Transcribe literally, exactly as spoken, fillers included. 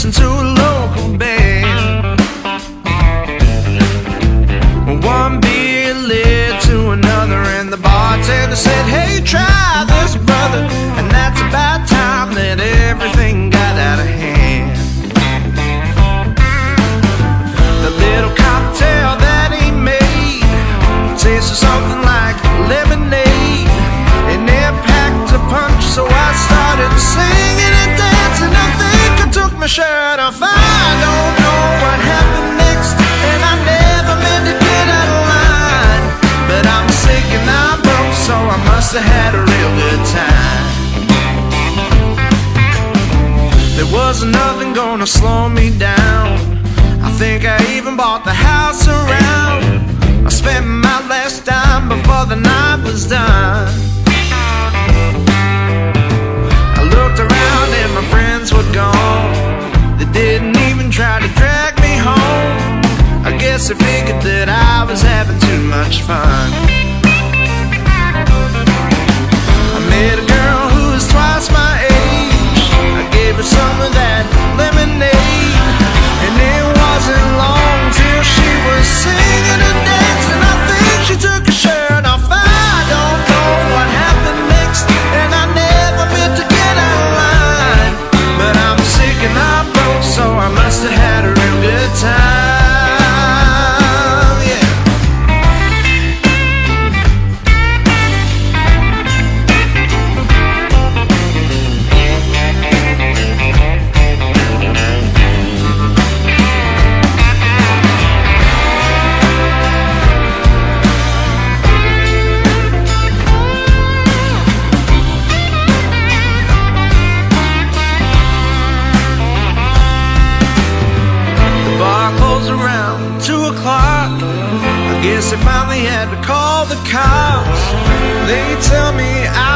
listen to a local band. One beer led to another, and the bartender said, "Hey, try this, brother." And that's about time that everything got out of hand. The little cocktail that he made tasted something like lemonade, and it packed a punch, so I started singing and dancing. I think I took my shirt off. I don't know what happened next, and I never meant to get out of line, but I'm sick and I'm broke, so I must have had a real good time. There was nothing gonna slow me down. I think I even bought the house around. I spent my last dime before the night was done. I looked around and my friends were gone. They didn't even try to drag me home. I guess they figured that I was having too much fun. I met a girl who was twice my age. I gave her some of that lemonade, and it wasn't long till she was singing and dancing. I think she took her shirt off. I don't know what happened next, and I never meant to get out of line, but I'm sick and I'm broke, so I must have had a real good time. I guess I finally had to call the cops. They tell me I